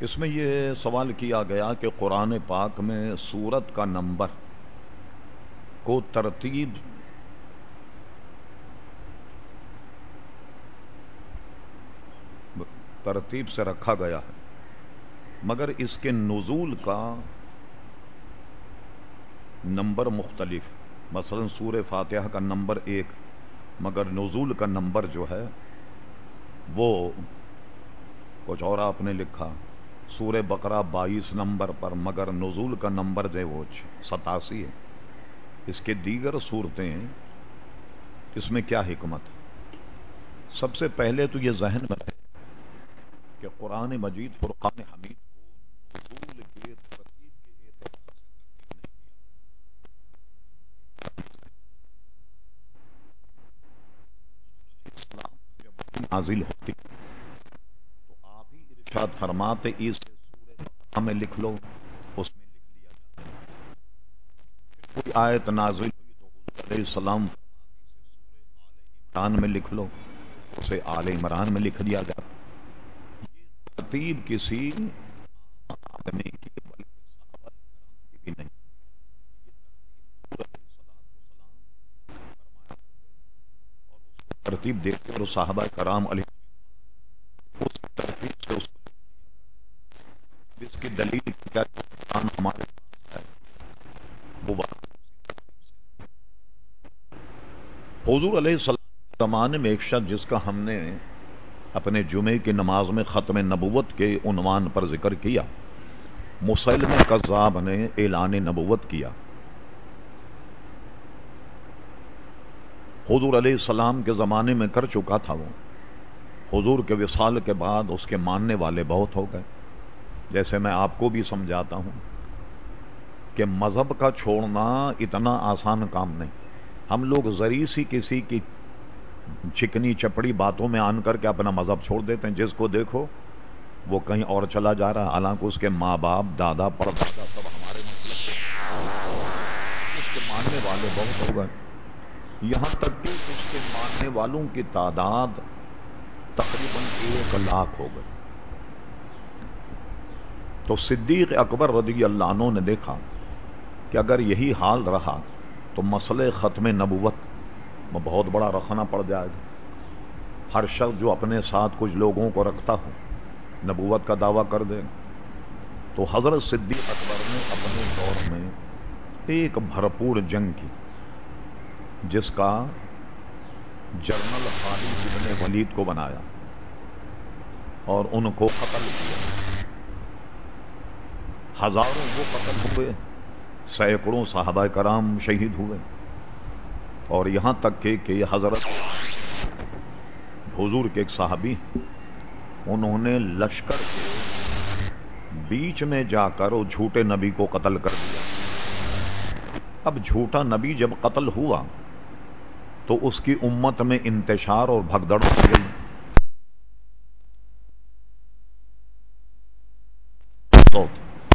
اس میں یہ سوال کیا گیا کہ قرآن پاک میں سورت کا نمبر کو ترتیب سے رکھا گیا ہے، مگر اس کے نزول کا نمبر مختلف ہے۔ مثلا سورہ فاتحہ کا نمبر 1، مگر نزول کا نمبر جو ہے وہ کچھ اور آپ نے لکھا۔ سورہ بقرہ 22 نمبر پر، مگر نزول کا نمبر جو ہے وہ 87 ہے۔ اس کے دیگر صورتیں، اس میں کیا حکمت ہے؟ سب سے پہلے تو یہ ذہن میں رہے کہ قرآن مجید فرقان حمید کو نزول کے ترتیب کے اعتبار سے اسلام جب نازل ہوتی تو آپ ہی ارشاد فرماتے اسے سورہ بقرہ میں لکھ لو، اس میں لکھ لیا جاتا ہے۔ کوئی آیت نازل ہوئی تو حضور علیہ السلام فرماتے اسے سورہ آل عمران میں لکھ لو، اسے آل عمران میں لکھ دیا جاتا۔ یہ ترتیب کسی آدمی کی بلکہ صحابہ کرام کی بھی نہیں، یہ ترتیب حضور علیہ السلام فرمایا کرتے اور اس کو ترتیب دیتے، اور صحابہ کرام علیہ اس ترتیب سے اس کو لکھ دیا کرتے۔ اب اس کی دلیل کیا کہ قرآن ہمارے پاس ہے وہ واقعی اسی ترتیب سے۔ حضور علیہ السلام کے زمانے میں ایک شخص جس کا ہم نے اپنے جمعے کی نماز میں ختم نبوت کے عنوان پر ذکر کیا، مسیلمہ کذاب نے اعلان نبوت کیا۔ حضور علیہ السلام کے زمانے میں کر چکا تھا وہ، حضور کے وصال کے بعد اس کے ماننے والے بہت ہو گئے۔ جیسے میں آپ کو بھی سمجھاتا ہوں کہ مذہب کا چھوڑنا اتنا آسان کام نہیں۔ ہم لوگ ذری سی کسی کی چکنی چپڑی باتوں میں آن کر کے اپنا مذہب چھوڑ دیتے ہیں، جس کو دیکھو وہ کہیں اور چلا جا رہا، حالانکہ اس کے ماں باپ دادا پردادا سب ہمارے مسلک کے، اس کے ماننے والے بہت ہو گئے، یہاں تک کہ اس کے ماننے والوں کی تعداد تقریباً 1 لاکھ ہو گئی۔ تو صدیق اکبر رضی اللہ عنہ نے دیکھا کہ اگر یہی حال رہا تو مسئلہ ختم نبوت میں بہت بڑا رکھنا پڑ جائے گا۔ ہر شخص جو اپنے ساتھ کچھ لوگوں کو رکھتا ہو نبوت کا دعویٰ کر دے۔ تو حضرت صدیق اکبر نے اپنے دور میں ایک بھرپور جنگ کی، جس کا جنرل خالد بن ولید کو بنایا اور ان کو قتل کیا۔ ہزاروں وہ قتل ہوئے، سینکڑوں صحابہ کرام شہید ہوئے، اور یہاں تک کہ حضرت حضور کے ایک صحابی، انہوں نے لشکر کے بیچ میں جا کر وہ جھوٹے نبی کو قتل کر دیا۔ اب جھوٹا نبی جب قتل ہوا تو اس کی امت میں انتشار اور بھگدڑ ہو گئی۔ تو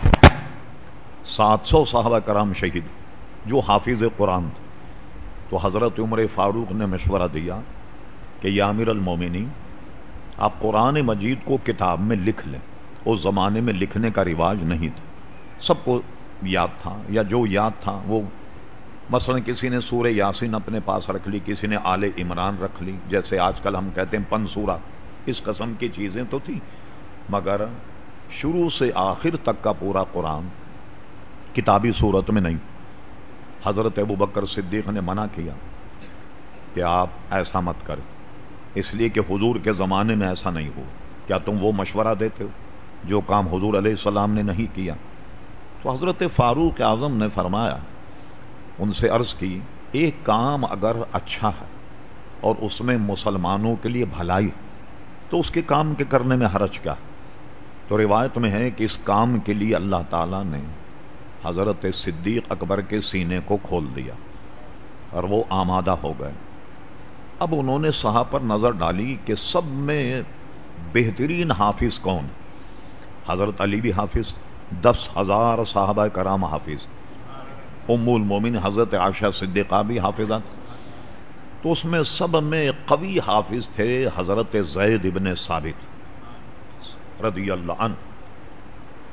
700 صحابہ کرام شہید جو حافظ قرآن تھے۔ تو حضرت عمر فاروق نے مشورہ دیا کہ یا امیر المومنین، آپ قرآن مجید کو کتاب میں لکھ لیں۔ اس زمانے میں لکھنے کا رواج نہیں تھا، سب کو یاد تھا، یا جو یاد تھا وہ، مثلا کسی نے سورہ یاسین اپنے پاس رکھ لی، کسی نے آل عمران رکھ لی، جیسے آج کل ہم کہتے ہیں پنسورہ، اس قسم کی چیزیں تو تھی، مگر شروع سے آخر تک کا پورا قرآن کتابی صورت میں نہیں۔ حضرت ابوبکر صدیق نے منع کیا کہ آپ ایسا مت کریں، اس لیے کہ حضور کے زمانے میں ایسا نہیں ہوا۔ کیا تم وہ مشورہ دیتے ہو جو کام حضور علیہ السلام نے نہیں کیا؟ تو حضرت فاروق اعظم نے فرمایا، ان سے عرض کی، ایک کام اگر اچھا ہے اور اس میں مسلمانوں کے لیے بھلائی تو اس کے کام کے کرنے میں حرج کیا؟ تو روایت میں ہے کہ اس کام کے لیے اللہ تعالیٰ نے حضرت صدیق اکبر کے سینے کو کھول دیا اور وہ آمادہ ہو گئے۔ اب انہوں نے صحابہ پر نظر ڈالی کہ سب میں بہترین حافظ کون؟ حضرت علی بھی حافظ، 10,000 صحابہ کرام حافظ، ام المومن حضرت عائشہ صدیقہ بھی حافظات۔ تو اس میں سب میں قوی حافظ تھے حضرت زید بن ثابت رضی اللہ عنہ۔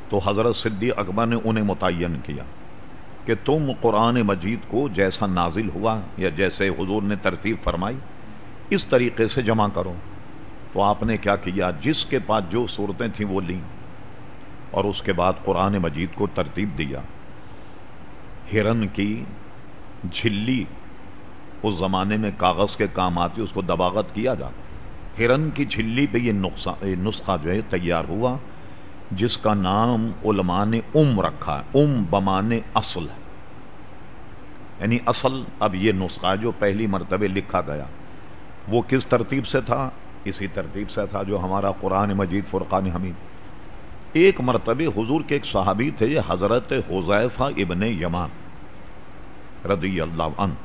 تو حضرت صدیق اکبر نے انہیں متعین کیا کہ تم قرآن مجید کو جیسا نازل ہوا یا جیسے حضور نے ترتیب فرمائی اس طریقے سے جمع کرو. تو آپ نے کیا کیا، جس کے پاس جو صورتیں تھیں وہ لیں اور اس کے بعد قرآن مجید کو ترتیب دیا. ہرن کی جھلی اس زمانے میں کاغذ کے کام آتی، اس کو دباغت کیا جاتا. ہرن کی جھلی پہ یہ نسخہ جو ہے تیار ہوا، جس کا نام علماء نے رکھا ہے. بمانے اصل ہے، یعنی اصل. اب یہ نسخہ جو پہلی مرتبہ لکھا گیا وہ کس ترتیب سے تھا؟ اسی ترتیب سے تھا جو ہمارا قرآن مجید فرقان حمید. ایک مرتبہ حضور کے ایک صحابی تھے حضرت حذیفہ ابن یمان رضی اللہ عنہ.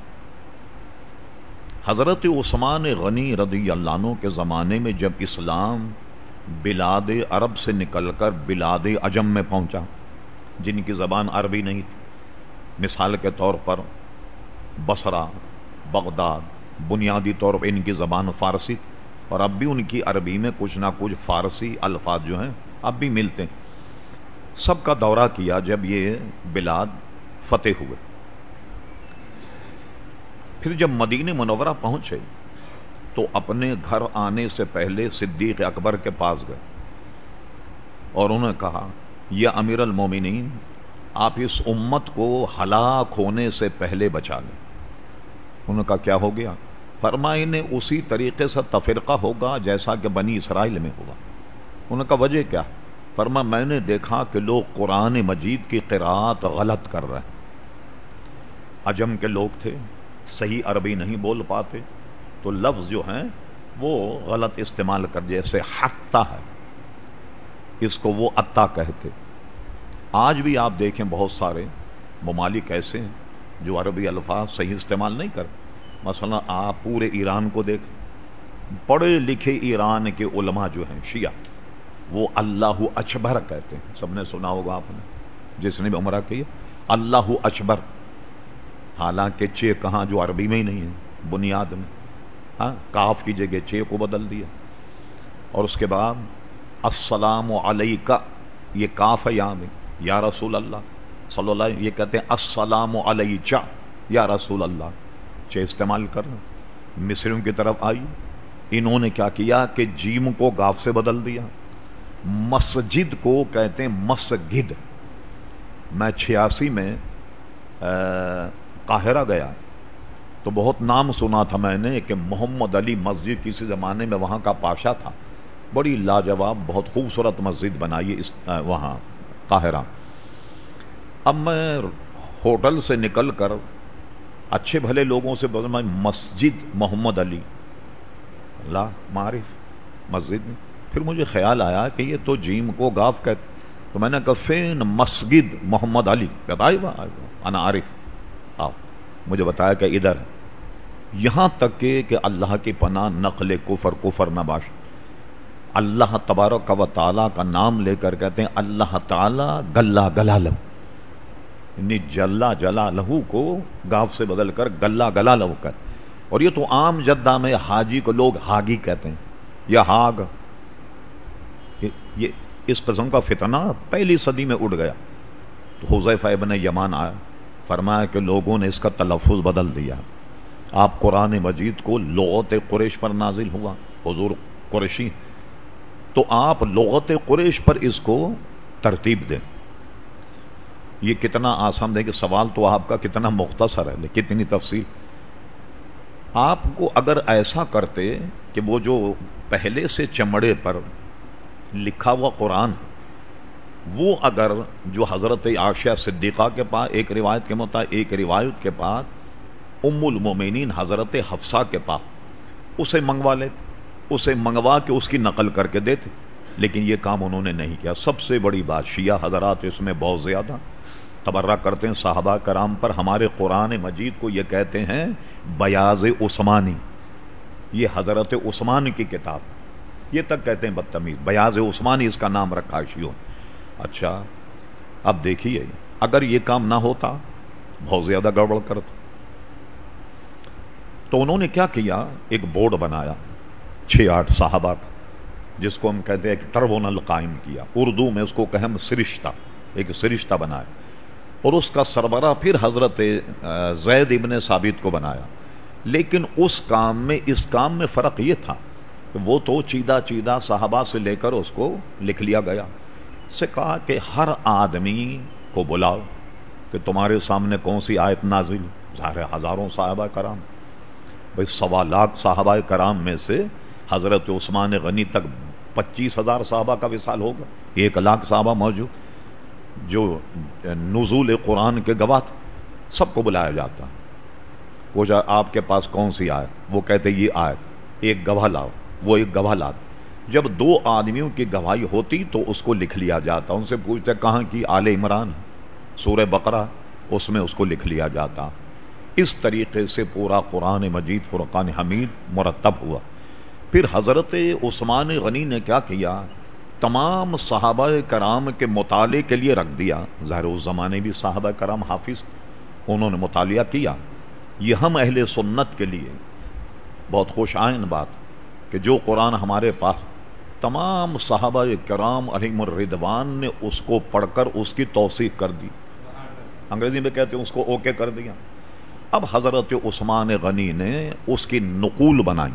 حضرت عثمان غنی رضی اللہ عنہ کے زمانے میں جب اسلام بلاد عرب سے نکل کر بلاد عجم میں پہنچا، جن کی زبان عربی نہیں تھی، مثال کے طور پر بصرہ، بغداد، بنیادی طور پر ان کی زبان فارسی، اور اب بھی ان کی عربی میں کچھ نہ کچھ فارسی الفاظ جو ہیں اب بھی ملتے ہیں. سب کا دورہ کیا جب یہ بلاد فتح ہوئے. پھر جب مدینہ منورہ پہنچے تو اپنے گھر آنے سے پہلے صدیق اکبر کے پاس گئے اور انہوں نے کہا، یا امیر المومنین، آپ اس امت کو ہلاک ہونے سے پہلے بچا لیں. انہوں نے کہا کیا ہو گیا؟ فرمایا انہیں اسی طریقے سے تفرقہ ہوگا جیسا کہ بنی اسرائیل میں ہوا. انہوں نے کہا وجہ کیا؟ فرمایا میں نے دیکھا کہ لوگ قرآن مجید کی قراءت غلط کر رہے ہیں. عجم کے لوگ تھے، صحیح عربی نہیں بول پاتے، تو لفظ جو ہیں وہ غلط استعمال کر، جیسے حتہ ہے اس کو وہ اتا کہتے. آج بھی آپ دیکھیں بہت سارے ممالک ایسے ہیں جو عربی الفاظ صحیح استعمال نہیں کرتے. مثلا آپ پورے ایران کو دیکھیں، پڑھے لکھے ایران کے علماء جو ہیں شیعہ، وہ اللہ اکبر کہتے ہیں. سب نے سنا ہوگا آپ نے، جس نے بھی عمرہ کی، اللہ اکبر. حالانکہ چے کہاں، جو عربی میں ہی نہیں ہے بنیاد میں. ہاں، کاف کی جگہ چے کو بدل دیا. اور اس کے بعد السلام علیکہ، یہ کاف ہے یہاں میں، یا رسول اللہ صلی اللہ علیہ وسلم، یہ کہتے ہیں السلام علیکہ یا رسول اللہ، چے استعمال کرنا. مصریوں کی طرف آئی، انہوں نے کیا کیا کہ جیم کو گاف سے بدل دیا. مسجد کو کہتے ہیں مسگد. میں 86 میں قاہرہ گیا تو بہت نام سنا تھا میں نے کہ محمد علی مسجد کسی زمانے میں وہاں کا پاشا تھا، بڑی لاجواب بہت خوبصورت مسجد بنائی وہاں قاہرہ. اب میں ہوٹل سے نکل کر اچھے بھلے لوگوں سے بول میں مسجد محمد علی لا معرف مسجد میں. پھر مجھے خیال آیا کہ یہ تو جیم کو گاف کہتے، تو میں نے کہا فین مسجد محمد علی، کہتا انا عارف. آؤ، مجھے بتایا کہ ادھر. یہاں تک کہ اللہ کی پناہ نقل کفر نہ باش. اللہ تبارک و تعالیٰ کا نام لے کر کہتے ہیں اللہ تعالیٰ گلہ گلالہ، یعنی جلا جلالہ کو گاف سے بدل کر گلہ گلالہ کر. اور یہ تو عام جدہ میں حاجی کو لوگ ہاگی کہتے ہیں یا ہاگ. یہ اس قسم کا فتنہ پہلی صدی میں اڑ گیا. تو حذیفہ ابن یمان آیا، فرمایا کہ لوگوں نے اس کا تلفظ بدل دیا. آپ قرآن مجید کو لغت قریش پر نازل ہوا، حضور قریشی، تو آپ لغت قریش پر اس کو ترتیب دیں. یہ کتنا آسان ہے کہ سوال تو آپ کا کتنا مختصر ہے لیکن کتنی تفصیل. آپ کو اگر ایسا کرتے کہ وہ جو پہلے سے چمڑے پر لکھا ہوا قرآن، وہ اگر جو حضرت عائشہ صدیقہ کے پاس ایک روایت کے مطابق، ایک روایت کے پاس ام المومنین حضرت حفصہ کے پاس، اسے منگوا لیتے، اسے منگوا کے اس کی نقل کر کے دیتے. لیکن یہ کام انہوں نے نہیں کیا. سب سے بڑی بات، شیعہ حضرات اس میں بہت زیادہ تبرہ کرتے ہیں صحابہ کرام پر. ہمارے قرآن مجید کو یہ کہتے ہیں بیاض عثمانی، یہ حضرت عثمان کی کتاب، یہ تک کہتے ہیں بدتمیز. بیاض عثمانی اس کا نام رکھا شیعوں. اچھا، اب دیکھیے اگر یہ کام نہ ہوتا بہت زیادہ گڑبڑ کرتا. تو انہوں نے کیا کیا، ایک بورڈ بنایا 6-8 صحابہ کا، جس کو ہم کہتے ہیں کہ ٹربونل قائم کیا، اردو میں اس کو کہ ہم سرشتہ، ایک سرشتہ بنایا، اور اس کا سربراہ پھر حضرت زید ابن ثابت کو بنایا۔ لیکن اس کام میں فرق یہ تھا کہ وہ تو چیدہ چیدہ صحابہ سے لے کر اس کو لکھ لیا گیا۔ اس سے کہا کہ ہر آدمی کو بلاؤ کہ تمہارے سامنے کون سی آیت نازل، ظاہر ہزاروں صحابہ کرام، بھئی 1.25 صحابہ کرام میں سے حضرت عثمان غنی تک 25,000 صحابہ کا وصال ہوگا، 1,00,000 صحابہ موجود جو نزول قرآن کے گواہ تھے، سب کو بلایا جاتا۔ پوچھا آپ کے پاس کون سی آیت؟ وہ کہتے یہ آیت، ایک گواہ لاؤ، وہ ایک گواہ لاتا۔ جب 2 آدمیوں کی گواہی ہوتی تو اس کو لکھ لیا جاتا۔ ان سے پوچھتے کہاں کی؟ آل عمران سورہ بقرہ، اس میں اس کو لکھ لیا جاتا۔ اس طریقے سے پورا قرآن مجید فرقان حمید مرتب ہوا۔ پھر حضرت عثمان غنی نے کیا کیا؟ تمام صحابہ کرام کے مطالعے کے لیے رکھ دیا۔ ظاہر اس زمانے بھی صحابہ کرام حافظ، انہوں نے مطالعہ کیا۔ یہ ہم اہل سنت کے لیے بہت خوش آئند بات کہ جو قرآن ہمارے پاس، تمام صحابہ کرام علیہم الرضوان نے اس کو پڑھ کر اس کی توثیق کر دی، انگریزی میں کہتے ہیں اس کو اوکے کر دیا۔ اب حضرت عثمان غنی نے اس کی نقول بنائی،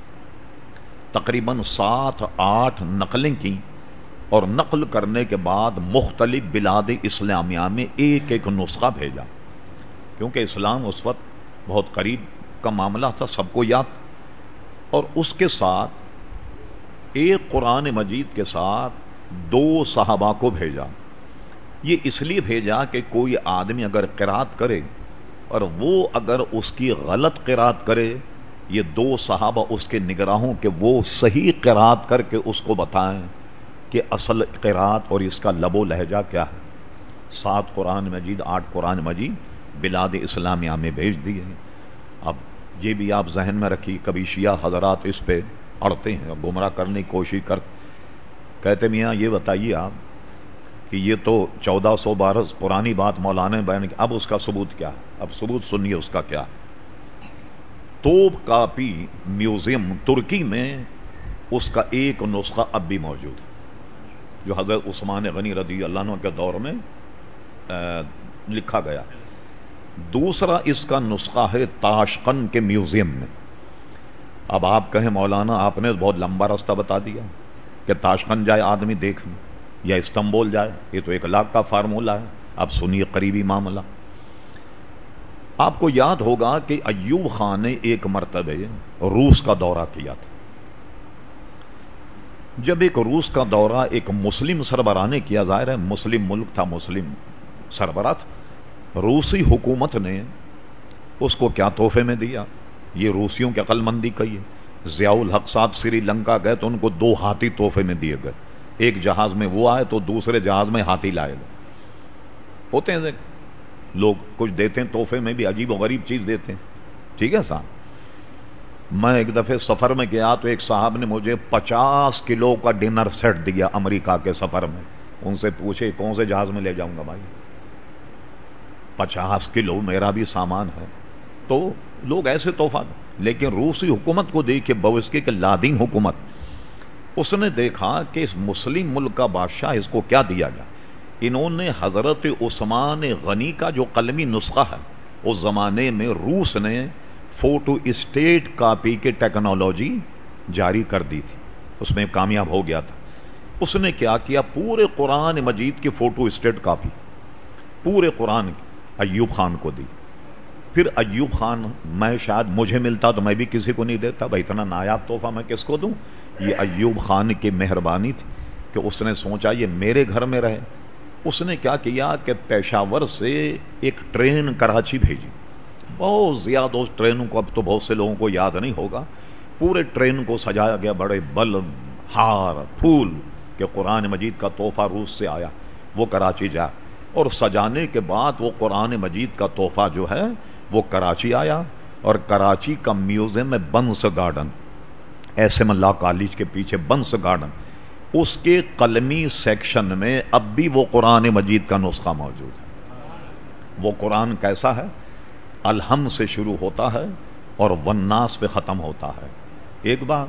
تقریباً 7-8 نقلیں کی، اور نقل کرنے کے بعد مختلف بلاد اسلامیہ میں ایک ایک نسخہ بھیجا، کیونکہ اسلام اس وقت بہت قریب کا معاملہ تھا، سب کو یاد تھا۔ اور اس کے ساتھ ایک قرآن مجید کے ساتھ 2 صحابہ کو بھیجا۔ یہ اس لیے بھیجا کہ کوئی آدمی اگر قرات کرے اور وہ اگر اس کی غلط قرات کرے، یہ 2 صحابہ اس کے نگراہوں کہ وہ صحیح قرات کر کے اس کو بتائیں کہ اصل قرات اور اس کا لب و لہجہ کیا ہے۔ 7 قرآن مجید 8 قرآن مجید بلاد اسلامیہ میں بھیج دیے۔ اب یہ بھی آپ ذہن میں رکھیے، کبھی شیعہ حضرات اس پہ اڑتے ہیں، گمراہ کرنے کی کوشش کرتے، کہتے میاں یہ بتائیے آپ کہ یہ تو 1400 برس پرانی بات مولانا نے بیان کی، اب اس کا ثبوت کیا ہے؟ اب ثبوت سنیے اس کا کیا ہے۔ توپ کاپی میوزیم ترکی میں اس کا ایک نسخہ اب بھی موجود ہے، جو حضرت عثمان غنی رضی اللہ عنہ کے دور میں لکھا گیا۔ دوسرا اس کا نسخہ ہے تاشقند کے میوزیم میں۔ اب آپ کہیں مولانا آپ نے بہت لمبا راستہ بتا دیا کہ تاشقند جائے آدمی دیکھنے یا استنبول جائے، یہ تو 1,00,000 کا فارمولہ ہے۔ اب سنیے قریبی معاملہ۔ آپ کو یاد ہوگا کہ ایوب خان نے ایک مرتبہ روس کا دورہ کیا تھا۔ جب ایک روس کا دورہ ایک مسلم سربراہ نے کیا، ظاہر ہے مسلم ملک تھا، مسلم سربراہ تھا، روسی حکومت نے اس کو کیا تحفے میں دیا؟ یہ روسیوں کی عقل مندی کہی ہے۔ ضیاء الحق صاحب سری لنکا گئے تو ان کو 2 ہاتھی تحفے میں دیے گئے، ایک جہاز میں وہ آئے تو دوسرے جہاز میں ہاتھی لائے گئے۔ ہوتے ہیں لوگ کچھ دیتے ہیں تحفے میں بھی، عجیب و غریب چیز دیتے ہیں، ٹھیک ہے صاحب۔ میں ایک دفعہ سفر میں گیا تو ایک صاحب نے مجھے 50 کلو کا ڈنر سیٹ دیا امریکہ کے سفر میں۔ ان سے پوچھے کون سے جہاز میں لے جاؤں گا بھائی، 50 کلو میرا بھی سامان ہے، تو لوگ ایسے تحفہ دیں۔ لیکن روسی حکومت کو دیکھے بوسکی کے لادین حکومت، اس نے دیکھا کہ اس مسلم ملک کا بادشاہ، اس کو کیا دیا جائے۔ انہوں نے حضرت عثمان غنی کا جو قلمی نسخہ ہے، اس زمانے میں روس نے فوٹو اسٹیٹ کاپی کی ٹیکنالوجی جاری کر دی تھی، اس میں کامیاب ہو گیا تھا۔ اس نے کیا کیا، پورے قرآن مجید کی فوٹو اسٹیٹ کاپی پورے قرآن کی ایوب خان کو دی۔ پھر ایوب خان، میں شاید مجھے ملتا تو میں بھی کسی کو نہیں دیتا بھائی، اتنا نایاب تحفہ میں کس کو دوں۔ یہ ایوب خان کی مہربانی تھی کہ اس نے سوچا یہ میرے گھر میں رہے۔ اس نے کیا کیا کہ پشاور سے ایک ٹرین کراچی بھیجی، بہت زیادہ، اس ٹرینوں کو اب تو بہت سے لوگوں کو یاد نہیں ہوگا، پورے ٹرین کو سجایا گیا، بڑے بلب، ہار، پھول کہ قرآن مجید کا تحفہ روس سے آیا، وہ کراچی جا، اور سجانے کے بعد وہ قرآن مجید کا تحفہ جو ہے وہ کراچی آیا، اور کراچی کا میوزیم میں بنس گارڈن، ایس ایم اللہ کالج کے پیچھے بنس گارڈن، اس کے قلمی سیکشن میں اب بھی وہ قرآن مجید کا نسخہ موجود ہے۔ وہ قرآن کیسا ہے؟ الحمد سے شروع ہوتا ہے اور والناس پہ ختم ہوتا ہے۔ ایک بات،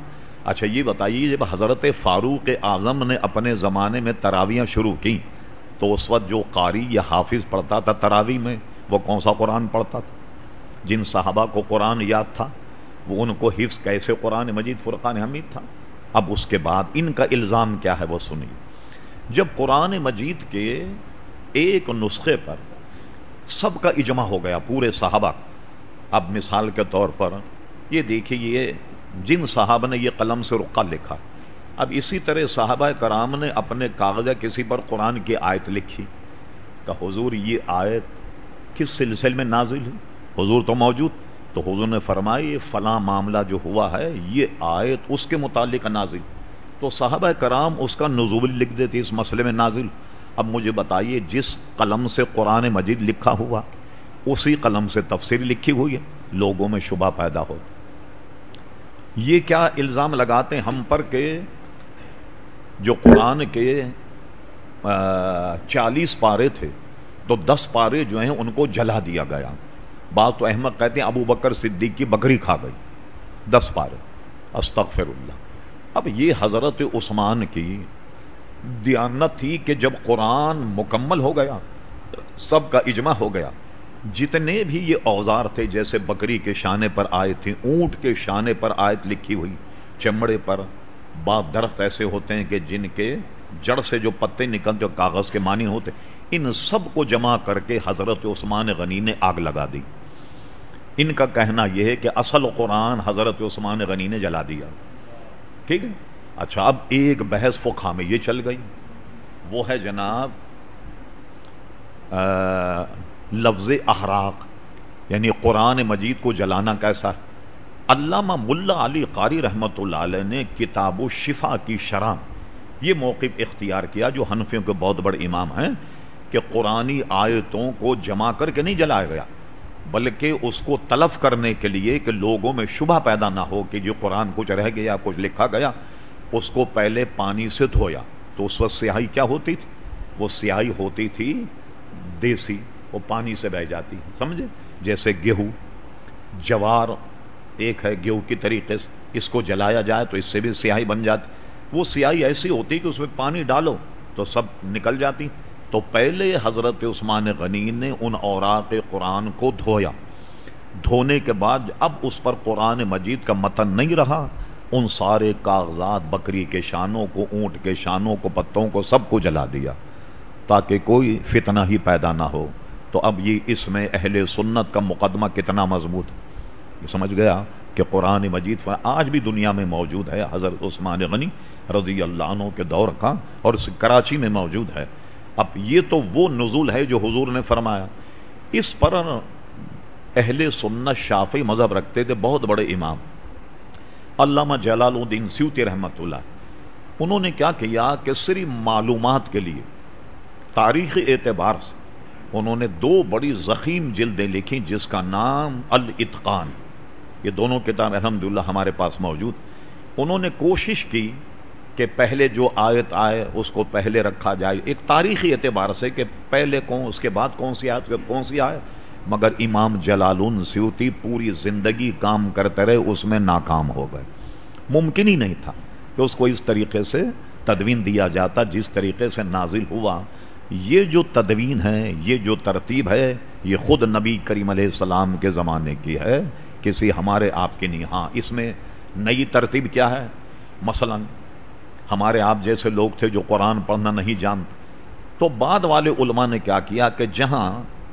اچھا یہ بتائیے، جب حضرت فاروق اعظم نے اپنے زمانے میں تراویاں شروع کی تو اس وقت جو قاری یا حافظ پڑھتا تھا تراوی میں، وہ کون سا قرآن پڑھتا تھا؟ جن صحابہ کو قرآن یاد تھا وہ ان کو حفظ کیسے قرآن مجید فرقان حمید تھا؟ اب اس کے بعد ان کا الزام کیا ہے وہ سنیے۔ جب قرآن مجید کے ایک نسخے پر سب کا اجماع ہو گیا پورے صحابہ، اب مثال کے طور پر یہ دیکھیے، یہ جن صحابہ نے یہ قلم سے رقہ لکھا، اب اسی طرح صحابہ کرام نے اپنے کاغذ کسی پر قرآن کی آیت لکھی کہ حضور یہ آیت کس سلسلے میں نازل ہوئی؟ حضور تو موجود، تو حضور نے فرمایا یہ فلاں معاملہ جو ہوا ہے یہ آیت اس کے متعلق نازل، تو صحابہ کرام اس کا نزول لکھ دیتے اس مسئلے میں نازل۔ اب مجھے بتائیے، جس قلم سے قرآن مجید لکھا ہوا اسی قلم سے تفسیر لکھی ہوئی ہے، لوگوں میں شبہ پیدا ہو، یہ کیا الزام لگاتے ہیں ہم پر کہ جو قرآن کے 40 پارے تھے تو 10 پارے جو ہیں ان کو جلا دیا گیا۔ بعض تو احمد کہتے ہیں ابو بکر صدیق کی بکری کھا گئی 10 پارے، استغفر اللہ۔ اب یہ حضرت عثمان کی دیانت تھی کہ جب قرآن مکمل ہو گیا، سب کا اجماع ہو گیا، جتنے بھی یہ اوزار تھے، جیسے بکری کے شانے پر آیت تھی، اونٹ کے شانے پر آیت لکھی ہوئی، چمڑے پر، بعض درخت ایسے ہوتے ہیں کہ جن کے جڑ سے جو پتے نکلتے جو کاغذ کے مانی ہوتے، ان سب کو جمع کر کے حضرت عثمان غنی نے آگ لگا دی۔ ان کا کہنا یہ ہے کہ اصل قرآن حضرت عثمان غنی نے جلا دیا، ٹھیک ہے۔ اچھا اب ایک بحث فقہ میں یہ چل گئی، وہ ہے جناب لفظ احراق، یعنی قرآن مجید کو جلانا کیسا ہے؟ علامہ ملا علی قاری رحمت اللہ علیہ نے کتاب الشفا کی شرح یہ موقف اختیار کیا، جو حنفیوں کے بہت بڑے امام ہیں، کہ قرآنی آیتوں کو جمع کر کے نہیں جلایا گیا، بلکہ اس کو تلف کرنے کے لیے کہ لوگوں میں شبہ پیدا نہ ہو کہ جو قرآن کچھ رہ گیا کچھ لکھا گیا، اس کو پہلے پانی سے دھویا۔ تو اس وقت سیاہی کیا ہوتی تھی؟ وہ سیاہی ہوتی تھی دیسی، وہ پانی سے بہ جاتی، سمجھے؟ جیسے گیہوں، جوار ایک ہے گیہوں کی طریقے سے، اس کو جلایا جائے تو اس سے بھی سیاہی بن جاتی، وہ سیاہی ایسی ہوتی کہ اس میں پانی ڈالو تو سب نکل جاتی۔ تو پہلے حضرت عثمان غنی نے ان اوراق قرآن کو دھویا، دھونے کے بعد اب اس پر قرآن مجید کا متن نہیں رہا، ان سارے کاغذات، بکری کے شانوں کو، اونٹ کے شانوں کو، پتوں کو، سب کو جلا دیا تاکہ کوئی فتنہ ہی پیدا نہ ہو۔ تو اب یہ اس میں اہل سنت کا مقدمہ کتنا مضبوط ہے، یہ سمجھ گیا کہ قرآن مجید آج بھی دنیا میں موجود ہے، حضرت عثمان غنی رضی اللہ عنہ کے دور کا، اور کراچی میں موجود ہے۔ اب یہ تو وہ نزول ہے جو حضور نے فرمایا، اس پر اہل سنت شافعی مذہب رکھتے تھے بہت بڑے امام علامہ جلال الدین سیوطی رحمت اللہ، انہوں نے کیا کیا کہ صرف معلومات کے لیے تاریخی اعتبار سے انہوں نے 2 بڑی ضخیم جلدیں لکھی، جس کا نام الاتقان، یہ دونوں کتاب الحمدللہ ہمارے پاس موجود۔ انہوں نے کوشش کی کہ پہلے جو آیت آئے اس کو پہلے رکھا جائے، ایک تاریخی اعتبار سے کہ پہلے کون، اس کے بعد کون سی آیت، کون سی آیت، مگر امام جلال الدین سیوطی پوری زندگی کام کرتے رہے، اس میں ناکام ہو گئے۔ ممکن ہی نہیں تھا کہ اس کو اس طریقے سے تدوین دیا جاتا جس طریقے سے نازل ہوا۔ یہ جو تدوین ہے، یہ جو ترتیب ہے، یہ خود نبی کریم علیہ السلام کے زمانے کی ہے، کسی ہمارے آپ کی نہیں۔ ہاں اس میں نئی ترتیب کیا ہے؟ مثلا ہمارے آپ جیسے لوگ تھے جو قرآن پڑھنا نہیں جانتے، تو بعد والے علماء نے کیا کیا کہ جہاں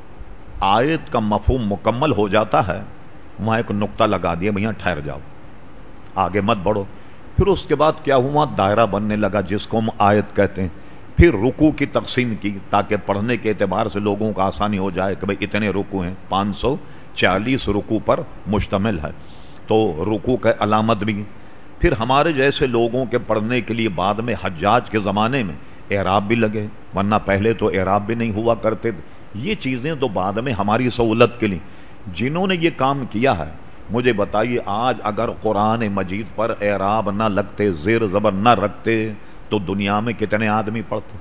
آیت کا مفہوم مکمل ہو جاتا ہے وہاں ایک نقطہ لگا دیا، بھیا ٹھہر جاؤ، آگے مت بڑھو۔ پھر اس کے بعد کیا ہوا، دائرہ بننے لگا جس کو ہم آیت کہتے ہیں۔ پھر رکوع کی تقسیم کی تاکہ پڑھنے کے اعتبار سے لوگوں کو آسانی ہو جائے کہ بھئی اتنے رکوع ہیں، 540 رکوع پر مشتمل ہے، تو رکوع کا علامت بھی۔ پھر ہمارے جیسے لوگوں کے پڑھنے کے لیے بعد میں حجاج کے زمانے میں اعراب بھی لگے، ورنہ پہلے تو اعراب بھی نہیں ہوا کرتے تھے۔ یہ چیزیں تو بعد میں ہماری سہولت کے لیے، جنہوں نے یہ کام کیا ہے مجھے بتائیے، آج اگر قرآن مجید پر اعراب نہ لگتے، زیر زبر نہ رکھتے، تو دنیا میں کتنے آدمی پڑھتے؟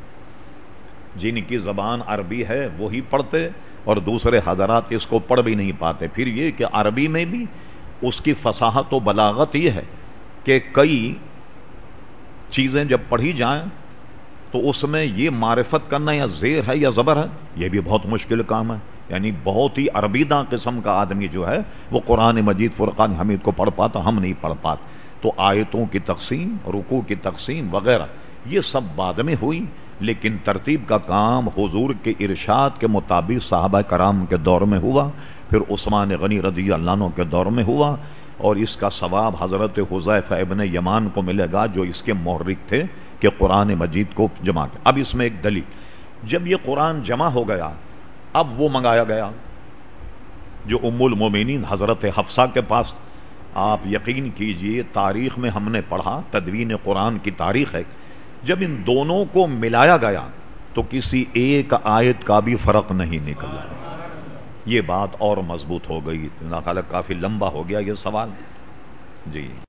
جن کی زبان عربی ہے وہی پڑھتے، اور دوسرے حضرات اس کو پڑھ بھی نہیں پاتے۔ پھر یہ کہ عربی میں بھی اس کی فصاحت و بلاغت یہ ہے کہ کئی چیزیں جب پڑھی جائیں تو اس میں یہ معرفت کرنا یا زیر ہے یا زبر ہے، یہ بھی بہت مشکل کام ہے. یعنی بہت ہی عربیدہ قسم کا آدمی جو ہے وہ قرآن مجید فرقان حمید کو پڑھ پاتا، ہم نہیں پڑھ پاتے. تو آیتوں کی تقسیم، رکوع کی تقسیم وغیرہ یہ سب بعد میں ہوئی، لیکن ترتیب کا کام حضور کے ارشاد کے مطابق صحابہ کرام کے دور میں ہوا، پھر عثمان غنی رضی اللہ عنہ کے دور میں ہوا، اور اس کا ثواب حضرت حذیفہ ابن یمان کو ملے گا جو اس کے محرک تھے کہ قرآن مجید کو جمع کر. اب اس میں ایک دلیل، جب یہ قرآن جمع ہو گیا اب وہ منگایا گیا جو ام المومنین حضرت حفصہ کے پاس. آپ یقین کیجئے تاریخ میں ہم نے پڑھا، تدوین قرآن کی تاریخ ہے، جب ان دونوں کو ملایا گیا تو کسی ایک آیت کا بھی فرق نہیں نکلا. یہ بات اور مضبوط ہو گئی. اللہ تعالیٰ کافی لمبا ہو گیا یہ سوال. جی